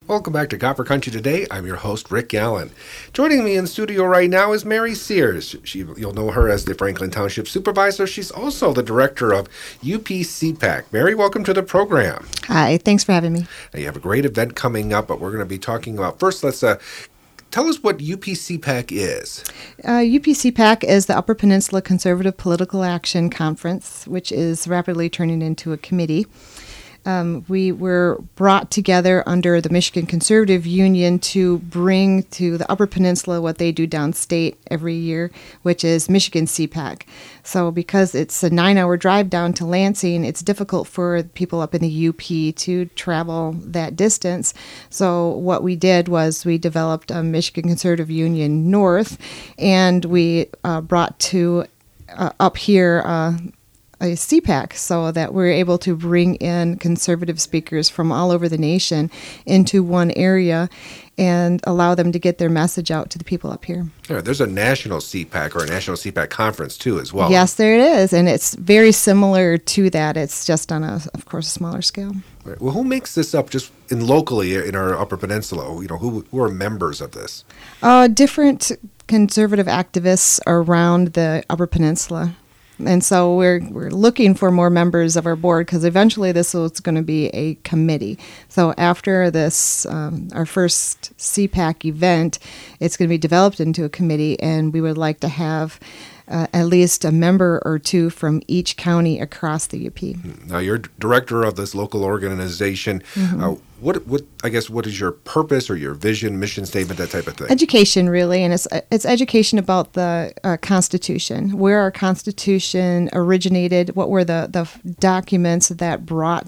Welcome back to Copper Country Today. I'm your host, Rick Allen. Joining me in studio right now is Mary Sears. You'll know her as the Franklin Township Supervisor. She's also the Director of UP-CPAC. Mary, welcome to the program. Hi, thanks for having me. Now, you have a great event coming up, but we're going to be talking about, first, let's tell us what UP-CPAC is. UP-CPAC is the Upper Peninsula Conservative Political Action Conference, which is rapidly turning into a committee. We were brought together under the Michigan Conservative Union to bring to the Upper Peninsula what they do downstate every year, which is Michigan CPAC. So because it's a 9-hour drive down to Lansing, it's difficult for people up in the UP to travel that distance. So what we did was we developed a Michigan Conservative Union North, and we brought to up here a CPAC so that we're able to bring in conservative speakers from all over the nation into one area and allow them to get their message out to the people up here. Yeah, there's a national CPAC or a national CPAC conference too as well. Yes, there it is, and it's very similar to that. It's just on of course, a smaller scale. Right. Well, who makes this up just locally in our Upper Peninsula? Who are members of this? Different conservative activists around the Upper Peninsula. And so we're looking for more members of our board because eventually this is going to be a committee. So after this, our first CPAC event, it's going to be developed into a committee, and we would like to have at least a member or two from each county across the UP. Now, you're director of this local organization. Mm-hmm. What is your purpose or your vision, mission statement, that type of thing? Education, really, and it's education about the Constitution, where our Constitution originated, what were the documents that brought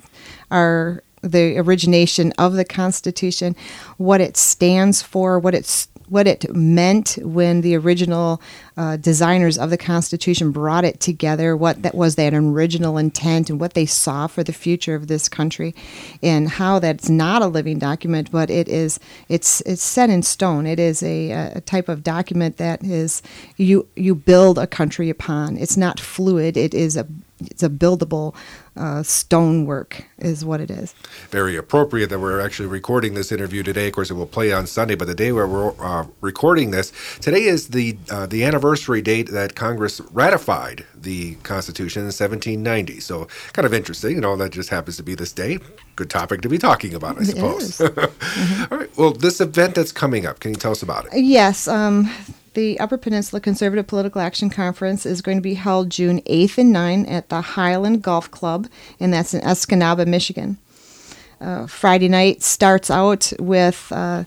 the origination of the Constitution, what it stands for, what it meant when the original designers of the Constitution brought it together, what that was that original intent and what they saw for the future of this country, and how that's not a living document, but it's set in stone. It is a type of document that is you build a country upon. It's not fluid. It's a buildable stonework is what it is. Very appropriate that we're actually recording this interview today. Of course, it will play on Sunday, but the day where we're recording this, today is the anniversary date that Congress ratified the Constitution in 1790. So kind of interesting, that just happens to be this day. Good topic to be talking about, I suppose. Mm-hmm. All right. Well, this event that's coming up, can you tell us about it? Yes. The Upper Peninsula Conservative Political Action Conference is going to be held June 8th and 9th at the Highland Golf Club, and that's in Escanaba, Michigan. Friday night starts out with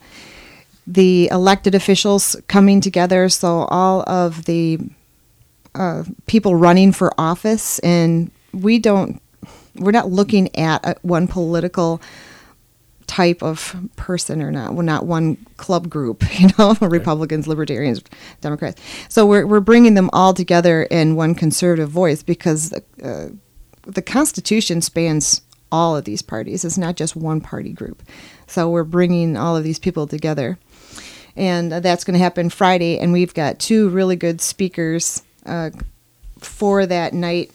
the elected officials coming together, so all of the people running for office, and we're not looking at one political type of person or not. We're not one club group, Republicans, Libertarians, Democrats. So we're bringing them all together in one conservative voice because the Constitution spans all of these parties. It's not just one party group. So we're bringing all of these people together. And that's going to happen Friday, and we've got two really good speakers for that night.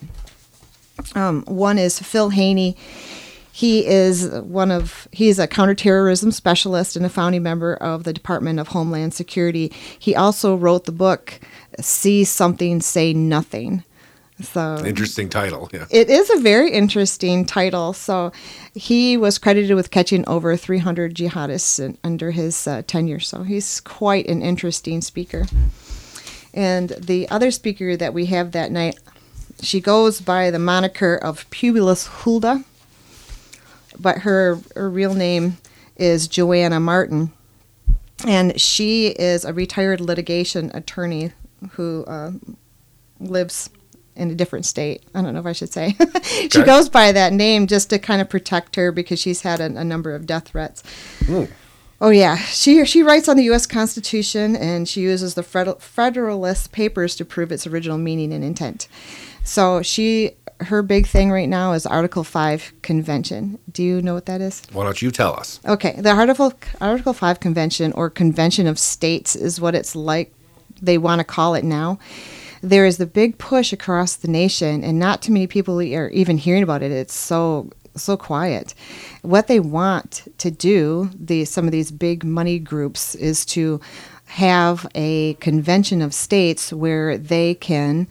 One is Phil Haney. He's a counterterrorism specialist and a founding member of the Department of Homeland Security. He also wrote the book, See Something, Say Nothing. So interesting title, yeah. It is a very interesting title. So he was credited with catching over 300 jihadists under his tenure. So he's quite an interesting speaker. And the other speaker that we have that night, she goes by the moniker of Publius Hulda, but her real name is Joanna Martin, and she is a retired litigation attorney who lives in a different state. I don't know if I should say. She goes by that name just to kind of protect her because she's had a number of death threats. Ooh. Oh, yeah. She writes on the U.S. Constitution, and she uses the Federalist Papers to prove its original meaning and intent. So her big thing right now is Article 5 Convention. Do you know what that is? Why don't you tell us? Okay. The Article 5 Convention, or Convention of States, is what it's like they want to call it now. There is the big push across the nation, and not too many people are even hearing about it. It's so so quiet. What they want to do, some of these big money groups, is to have a convention of states where they can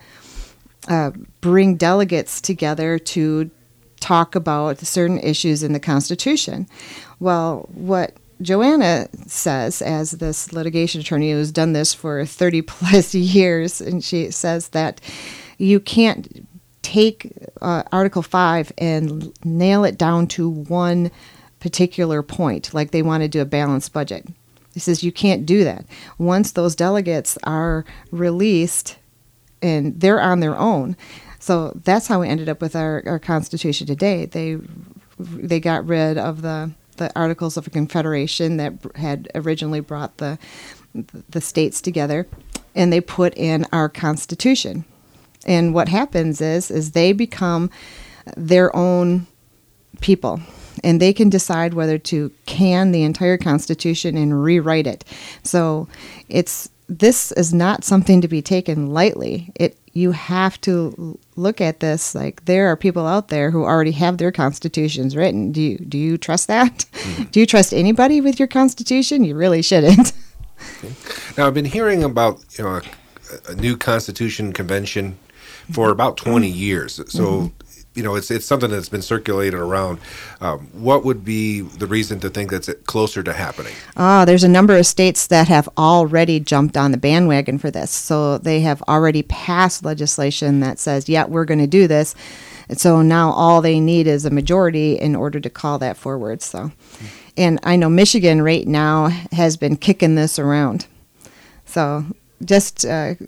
bring delegates together to talk about certain issues in the Constitution. Well, what Joanna says, as this litigation attorney who's done this for 30 plus years, and she says that you can't take Article 5 and nail it down to one particular point, like they want to do a balanced budget. He says you can't do that. Once those delegates are released, and they're on their own. So that's how we ended up with our Constitution today. They got rid of the Articles of Confederation that had originally brought the states together, and they put in our Constitution. And what happens is they become their own people, and they can decide whether to can the entire Constitution and rewrite it. So this is not something to be taken lightly. You have to look at this like there are people out there who already have their constitutions written. Do you trust that? Mm-hmm. Do you trust anybody with your Constitution? You really shouldn't. Okay. Now, I've been hearing about a new Constitution convention for about 20 years. So, it's something that's been circulated around. What would be the reason to think that's closer to happening? There's a number of states that have already jumped on the bandwagon for this. So they have already passed legislation that says, yeah, we're going to do this. And so now all they need is a majority in order to call that forward. So, and I know Michigan right now has been kicking this around. So just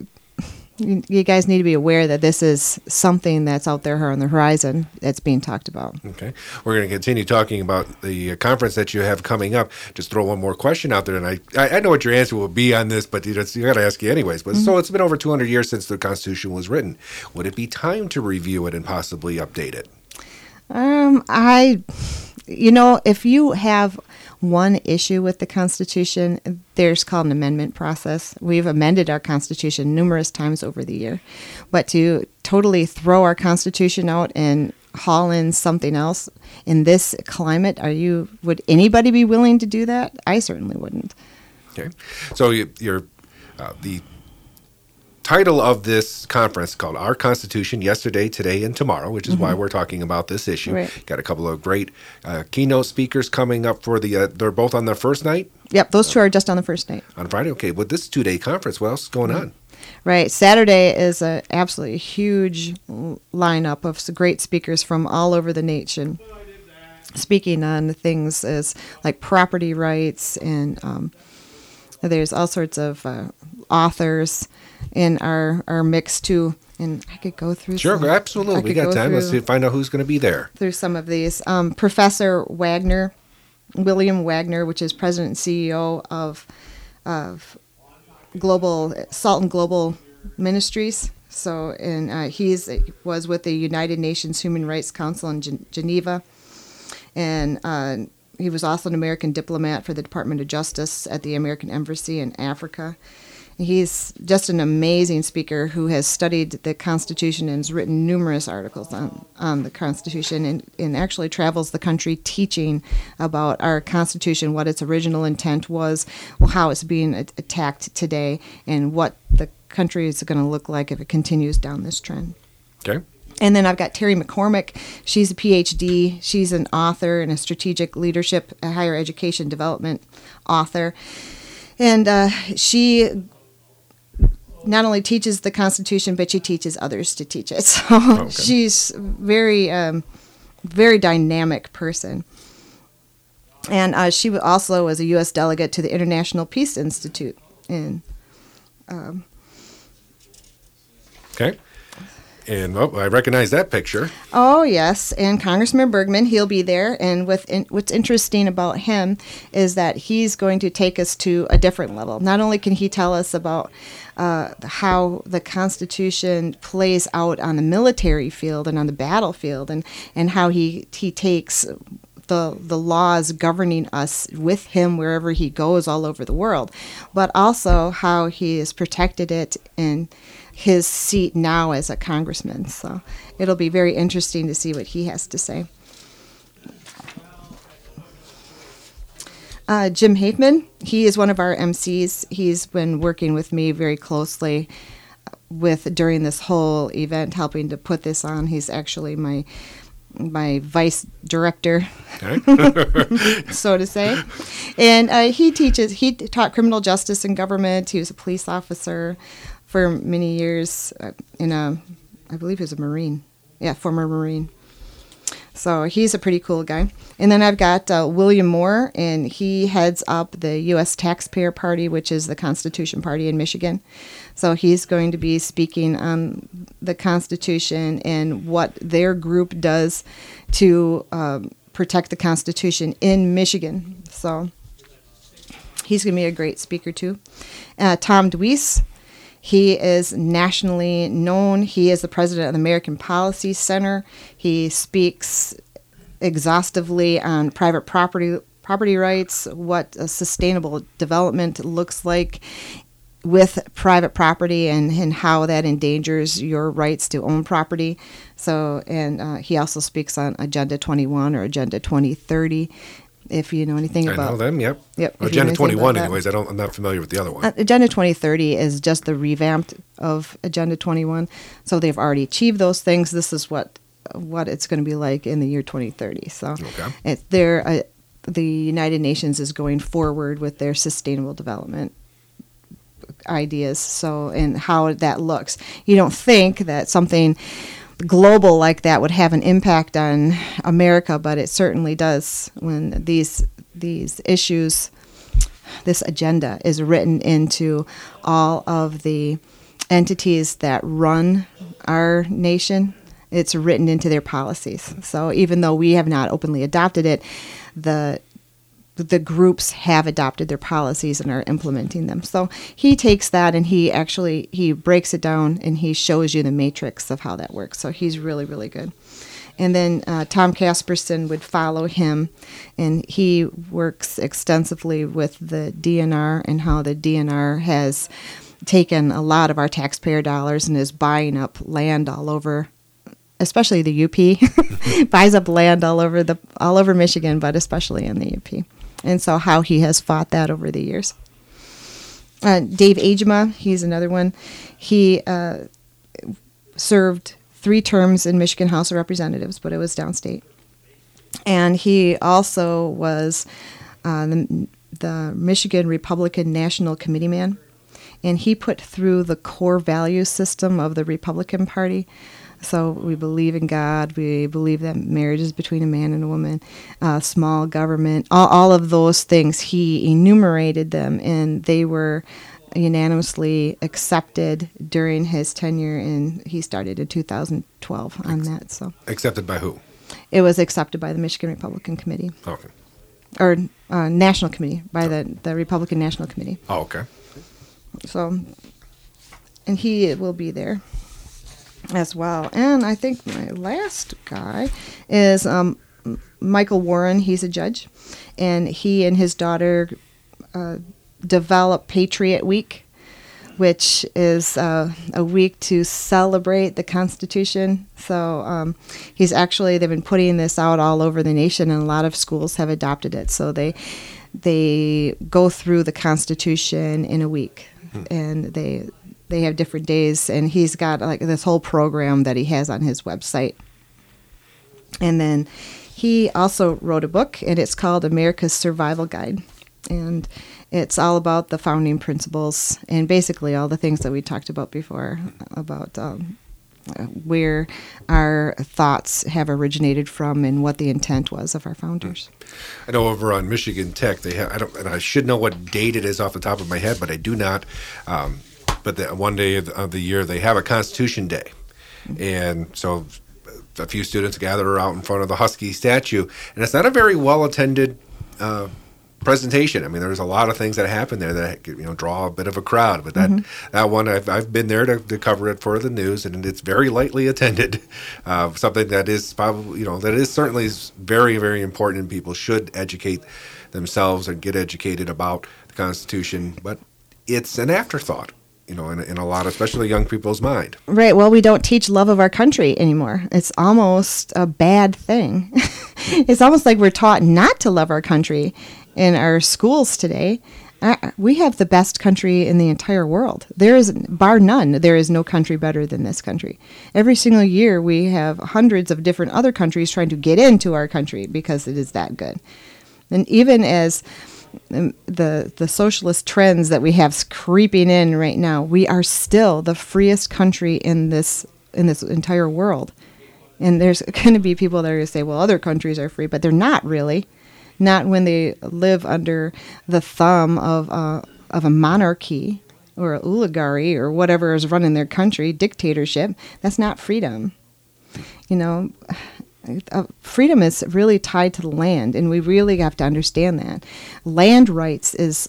you guys need to be aware that this is something that's out there on the horizon that's being talked about. Okay. We're going to continue talking about the conference that you have coming up. Just throw one more question out there, and I know what your answer will be on this, but you got to ask you anyways. But So it's been over 200 years since the Constitution was written. Would it be time to review it and possibly update it? If you have one issue with the Constitution, there's called an amendment process. We've amended our Constitution numerous times over the year. But to totally throw our Constitution out and haul in something else in this climate, would anybody be willing to do that? I certainly wouldn't. Okay. So the title of this conference called Our Constitution, Yesterday, Today, and Tomorrow, which is why we're talking about this issue. Right. Got a couple of great keynote speakers coming up for they're both on their first night? Yep, those two are just on the first night. On Friday? Okay, well, this 2-day conference, what else is going on? Right. Saturday is an absolutely huge lineup of great speakers from all over the nation, speaking on things as like property rights, and there's all sorts of authors in our mix too, and I could go through. Sure, absolutely. We got time. Let's find out who's going to be there. Through some of these, Professor Wagner, William Wagner, which is President and CEO of Salt and Global Ministries. So, and he was with the United Nations Human Rights Council in Geneva, and he was also an American diplomat for the Department of Justice at the American Embassy in Africa. He's just an amazing speaker who has studied the Constitution and has written numerous articles on the Constitution, and actually travels the country teaching about our Constitution, what its original intent was, how it's being attacked today, and what the country is going to look like if it continues down this trend. Okay. And then I've got Terry McCormick. She's a PhD. She's an author and a strategic leadership, a higher education development author. And she not only teaches the Constitution, but she teaches others to teach it. So she's very, very dynamic person. And she also was a U.S. delegate to the International Peace Institute. Okay. And I recognize that picture. Oh, yes. And Congressman Bergman, he'll be there. And what's interesting about him is that he's going to take us to a different level. Not only can he tell us about how the Constitution plays out on the military field and on the battlefield, and how he takes the laws governing us with him wherever he goes all over the world, but also how he has protected it in his seat now as a congressman. So it'll be very interesting to see what he has to say. Jim Haefman, he is one of our MCs. He's been working with me very closely during this whole event, helping to put this on. He's actually my vice director, so to say. And he taught criminal justice and government. He was a police officer for many years I believe he was a Marine. Yeah, former Marine. So he's a pretty cool guy. And then I've got William Moore, and he heads up the U.S. Taxpayer Party, which is the Constitution Party in Michigan. So he's going to be speaking on the Constitution and what their group does to protect the Constitution in Michigan. So he's going to be a great speaker, too. Tom Dweese, he is nationally known. He is the president of the American Policy Center. He speaks exhaustively on private property rights, what a sustainable development looks like with private property, and how that endangers your rights to own property. So, and he also speaks on Agenda 21 or Agenda 2030. If you know anything about... I know them, yep. Yep. Agenda 21, anyways. I'm not familiar with the other one. Agenda 2030 is just the revamped of Agenda 21. So they've already achieved those things. This is what it's going to be like in the year 2030. So the United Nations is going forward with their sustainable development ideas. So, and how that looks. You don't think that something global like that would have an impact on America, but it certainly does when these issues, this agenda is written into all of the entities that run our nation. It's written into their policies. So even though we have not openly adopted it, the groups have adopted their policies and are implementing them. So he takes that and he breaks it down and he shows you the matrix of how that works. So he's really, really good. And then Tom Casperson would follow him, and he works extensively with the DNR and how the DNR has taken a lot of our taxpayer dollars and is buying up land all over, especially the UP, buys up land all over Michigan, but especially in the UP. And so how he has fought that over the years. Dave Agema, he's another one. He served 3 terms in Michigan House of Representatives, but it was downstate. And he also was the Michigan Republican National Committee man. And he put through the core value system of the Republican Party. So we believe in God. We believe that marriage is between a man and a woman, small government, all of those things. He enumerated them, and they were unanimously accepted during his tenure, and he started in 2012 on that. So accepted by who? It was accepted by the Michigan Republican Committee. Okay. Or National Committee, by the Republican National Committee. Oh, okay. So, and he will be there as well. And I think my last guy is Michael Warren. He's a judge, and he and his daughter developed Patriot Week, which is a week to celebrate the Constitution. So they've been putting this out all over the nation, and a lot of schools have adopted it. So they go through the Constitution in a week, and they have different days, and he's got like this whole program that he has on his website. And then he also wrote a book, and it's called America's Survival Guide. And it's all about the founding principles and basically all the things that we talked about before about where our thoughts have originated from and what the intent was of our founders. I know over on Michigan Tech, they have, and I should know what date it is off the top of my head, but I do not. But one day of the year, they have a Constitution Day. And so a few students gather out in front of the Husky statue. And it's not a very well-attended presentation. I mean, there's a lot of things that happen there that draw a bit of a crowd. But that one, I've been there to cover it for the news, and it's very lightly attended. Something that is probably, that is certainly very, very important, and people should educate themselves and get educated about the Constitution. But it's an afterthought. In a lot, especially young people's mind. Right. Well, we don't teach love of our country anymore. It's almost a bad thing. It's almost like we're taught not to love our country. in our schools today, we have the best country in the entire world. There is, bar none, there is no country better than this country. Every single year we have hundreds of different other countries trying to get into our country because it is that good. And even as the socialist trends that we have creeping in right now, we are still the freest country in this entire world. And there's going to be people that are going to say, well, other countries are free, but they're not really. Not when they live under the thumb of a monarchy or an oligarchy or whatever is running their country, dictatorship. That's not freedom. Freedom is really tied to the land, and we really have to understand that. Land rights is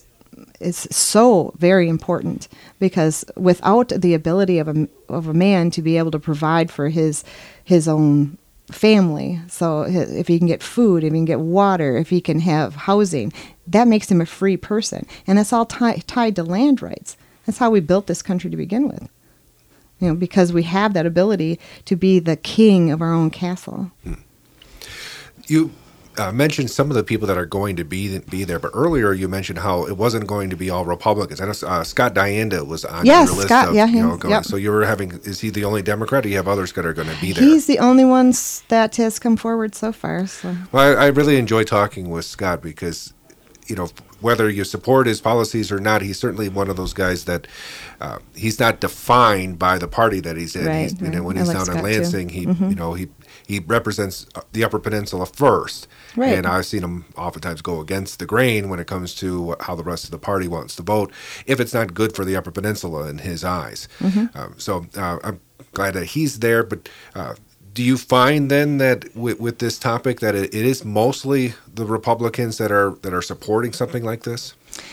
so very important, because without the ability of a man to be able to provide for his own family, so if he can get food, if he can get water, if he can have housing, that makes him a free person. And it's all tied to land rights. That's how we built this country to begin with. Because we have that ability to be the king of our own castle. You mentioned some of the people that are going to be there, but earlier you mentioned how it wasn't going to be all Republicans. I know Scott Dianda was on your list. Scott, going. Yep. So you were is he the only Democrat, or do you have others that are going to be there? He's the only one that has come forward so far. So. Well, I really enjoy talking with Scott because, whether you support his policies or not, he's certainly one of those guys that he's not defined by the party that he's in. Right, When he's down in Lansing, he represents the Upper Peninsula first. Right. And I've seen him oftentimes go against the grain when it comes to how the rest of the party wants to vote, if it's not good for the Upper Peninsula in his eyes. So I'm glad that he's there. But do you find then that with this topic that it is mostly the Republicans that are supporting something like this?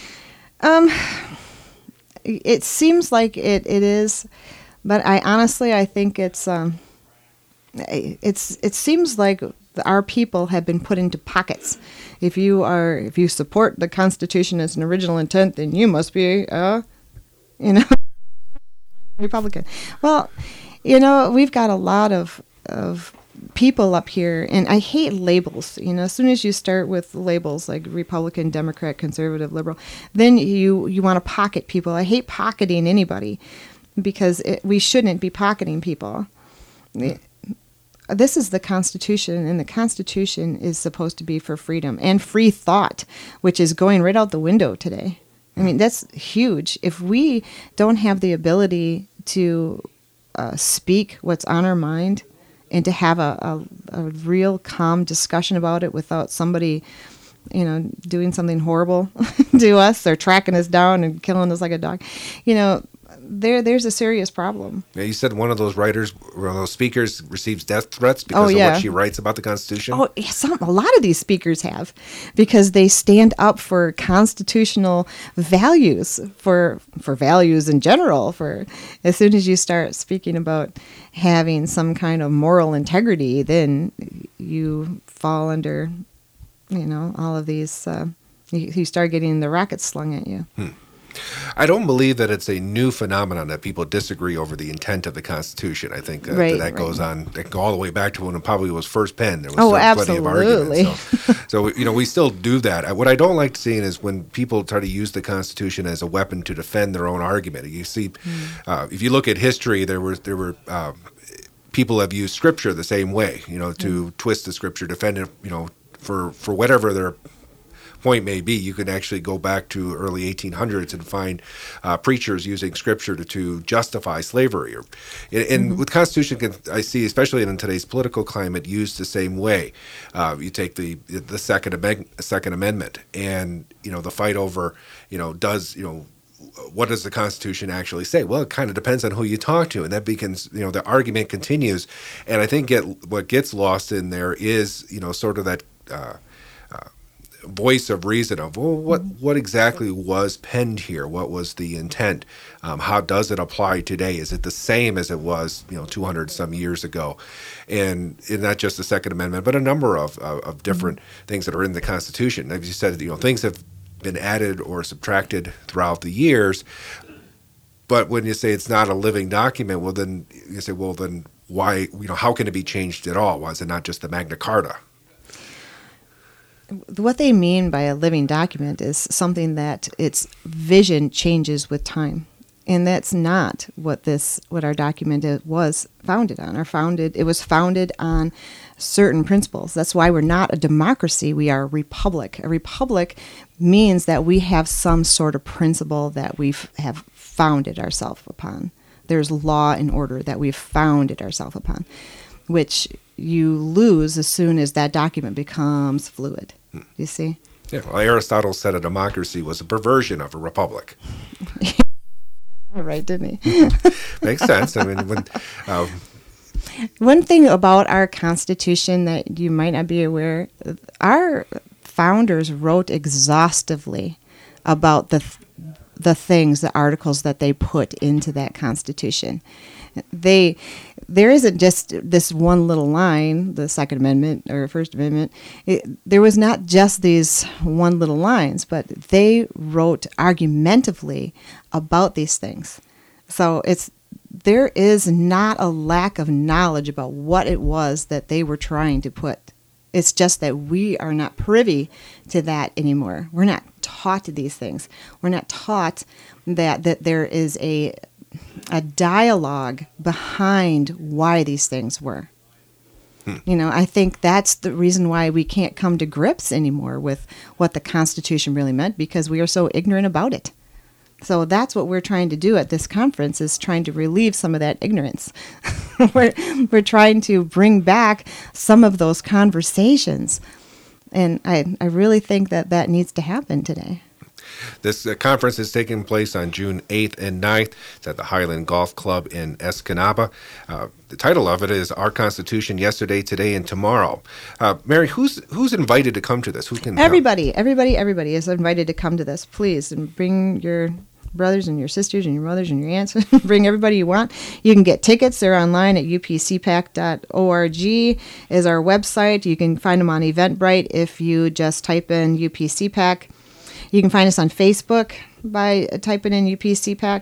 It seems like it is, but I think it seems like our people have been put into pockets. If you support the Constitution as an original intent, then you must be Republican. Well, we've got a lot of people up here, and I hate labels. As soon as you start with labels like Republican, Democrat, Conservative, Liberal, then you want to pocket people. I hate pocketing anybody, because we shouldn't be pocketing people. This is the Constitution, and the Constitution is supposed to be for freedom and free thought, which is going right out the window today. I mean, that's huge. If we don't have the ability to speak what's on our mind and to have a real calm discussion about it without somebody, doing something horrible to us or tracking us down and killing us like a dog, there's a serious problem. Yeah, you said one of those speakers receives death threats because of what she writes about the Constitution? Oh, a lot of these speakers have, because they stand up for constitutional values, for values in general. For as soon as you start speaking about having some kind of moral integrity, then you fall under, all of these, you start getting the rockets slung at you. I don't believe that it's a new phenomenon that people disagree over the intent of the Constitution. I think that goes on. That can go all the way back to when it probably was first penned. There was plenty of arguments. So we still do that. What I don't like seeing is when people try to use the Constitution as a weapon to defend their own argument. You see, if you look at history, there were people have used Scripture the same way. To twist the Scripture, defend it. For whatever their point may be. You can actually go back to early 1800s and find preachers using Scripture to justify slavery. And with Constitution, I see, especially in today's political climate, used the same way. You take the Second Amendment, and the fight over what does the Constitution actually say? Well, it kind of depends on who you talk to, and that becomes the argument continues. And I think what gets lost in there is sort of that. Voice of reason of, well, what exactly was penned here? What was the intent? How does it apply today? Is it the same as it was 200 some years ago? And not just the Second Amendment, but a number of different things that are in the Constitution. As you said, things have been added or subtracted throughout the years. But when you say it's not a living document, well, then you say, well, then why? How can it be changed at all? Why is it not just the Magna Carta? what they mean by a living document is something that its vision changes with time. And that's not what our document was founded on. It was founded on certain principles. That's why we're not a democracy, we are a republic. A republic means that we have some sort of principle that we have founded ourselves upon. There's law and order that we've founded ourselves upon, which you lose as soon as that document becomes fluid. You see? Yeah, well, Aristotle said a democracy was a perversion of a republic. Right, didn't he? Makes sense. I mean, one thing about our Constitution that you might not be aware, our founders wrote exhaustively about the things, the articles that they put into that Constitution. There isn't just this one little line, the Second Amendment or First Amendment. There was not just these one little lines, but they wrote argumentatively about these things. So there is not a lack of knowledge about what it was that they were trying to put. It's just that we are not privy to that anymore. We're not taught these things. We're not taught that there is a dialogue behind why these things were. I think that's the reason why we can't come to grips anymore with what the Constitution really meant, because we are so ignorant about it. So that's what we're trying to do at this conference, is trying to relieve some of that ignorance. We're trying to bring back some of those conversations. And I really think that needs to happen today. This conference is taking place on June 8th and 9th. It's at the Highland Golf Club in Escanaba. The title of it is Our Constitution, Yesterday, Today, and Tomorrow. Mary, who's invited to come to this? Who can Everybody is invited to come to this. Please, and bring your brothers and your sisters and your mothers and your aunts. Bring everybody you want. You can get tickets. They're online at upcpac.org is our website. You can find them on Eventbrite if you just type in UPCPAC. You can find us on Facebook by typing in UPCPAC.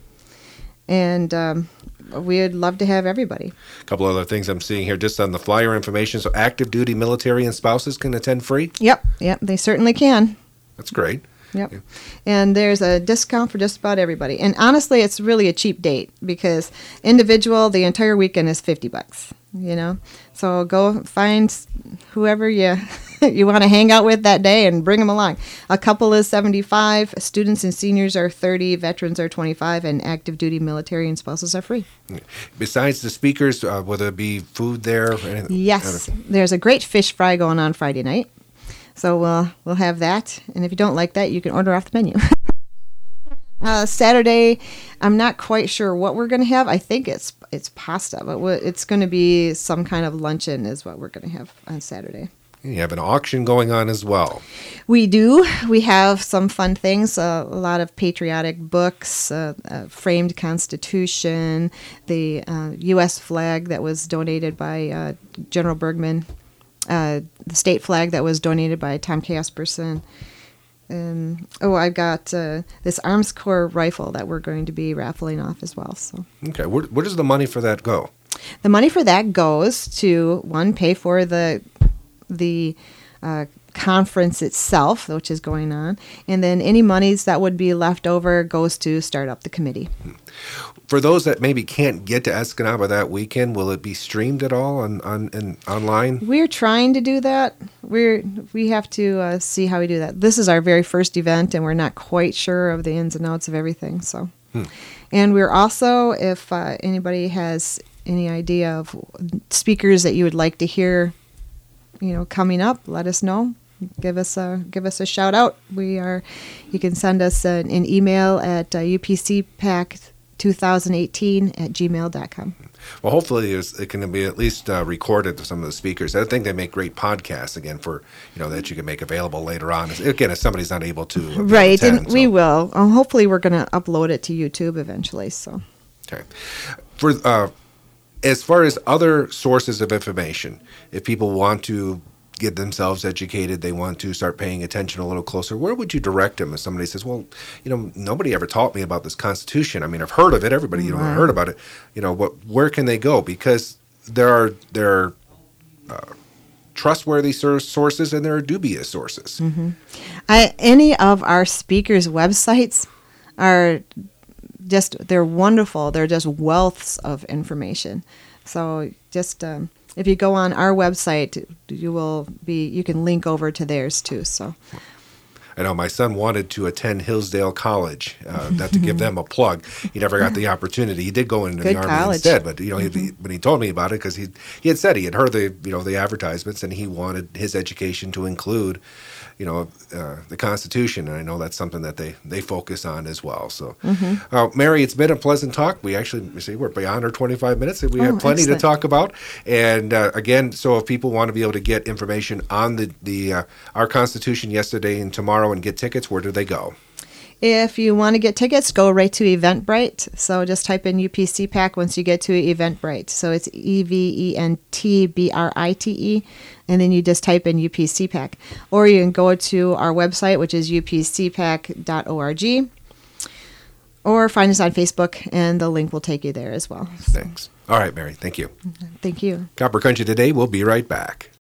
And we'd love to have everybody. A couple other things I'm seeing here just on the flyer information. So active duty military and spouses can attend free? Yep, they certainly can. That's great. Yep. And there's a discount for just about everybody. And honestly, it's really a cheap date, because individual, the entire weekend is $50, So go find whoever you want to hang out with that day and bring them along. A couple is $75, students and seniors are $30, veterans are $25, and active duty military and spouses are free. Besides the speakers, will there be food there? Yes. There's a great fish fry going on Friday night. So we'll have that, and if you don't like that, you can order off the menu. Saturday, I'm not quite sure what we're going to have. I think it's pasta, but it's going to be some kind of luncheon is what we're going to have on Saturday. You have an auction going on as well. We do. We have some fun things, a lot of patriotic books, framed Constitution, the U.S. flag that was donated by General Bergman, the state flag that was donated by Tom Casperson. I've got this Arms Corps rifle that we're going to be raffling off as well. So. Okay, where does the money for that go? The money for that goes to, one, pay for the conference itself, which is going on, and then any monies that would be left over goes to start up the committee. For those that maybe can't get to Escanaba that weekend, will it be streamed at all online? We're trying to do that. We have to see how we do that. This is our very first event, and we're not quite sure of the ins and outs of everything. So, And we're also, if anybody has any idea of speakers that you would like to hear, coming up, let us know. Give us a shout out. You can send us an email at upcpac2018@gmail.com. Well, hopefully it can be at least recorded to some of the speakers. I think they make great podcasts again for that you can make available later on. Again, if somebody's not able to right, attend, and we will. Hopefully, we're going to upload it to YouTube eventually. So, okay. For as far as other sources of information, if people want to get themselves educated, they want to start paying attention a little closer, where would you direct them if somebody says, well, nobody ever taught me about this Constitution. I mean, I've heard of it. Everybody, heard about it. Where can they go? Because there are trustworthy sources and there are dubious sources. Mm-hmm. Any of our speakers' websites are they're wonderful. They're just wealths of information. So just if you go on our website, you can link over to theirs too. So. I know my son wanted to attend Hillsdale College, not to give them a plug. He never got the opportunity. He did go into the Army college. instead, but when he told me about it, because he had said he had heard the advertisements and he wanted his education to include, the Constitution, and I know that's something that they focus on as well. So, Mary, it's been a pleasant talk. We actually we're beyond our 25 minutes, and we have plenty excellent. to talk about. And again, so if people want to be able to get information on our Constitution yesterday and tomorrow and get tickets, where do they go? If you want to get tickets, go right to Eventbrite. So just type in UPC PAC once you get to Eventbrite. So it's EVENTBRITE, and then you just type in UPC PAC. Or you can go to our website, which is upcpac.org, or find us on Facebook, and the link will take you there as well. Thanks. All right, Mary. Thank you. Thank you. Copper Country Today. We'll be right back.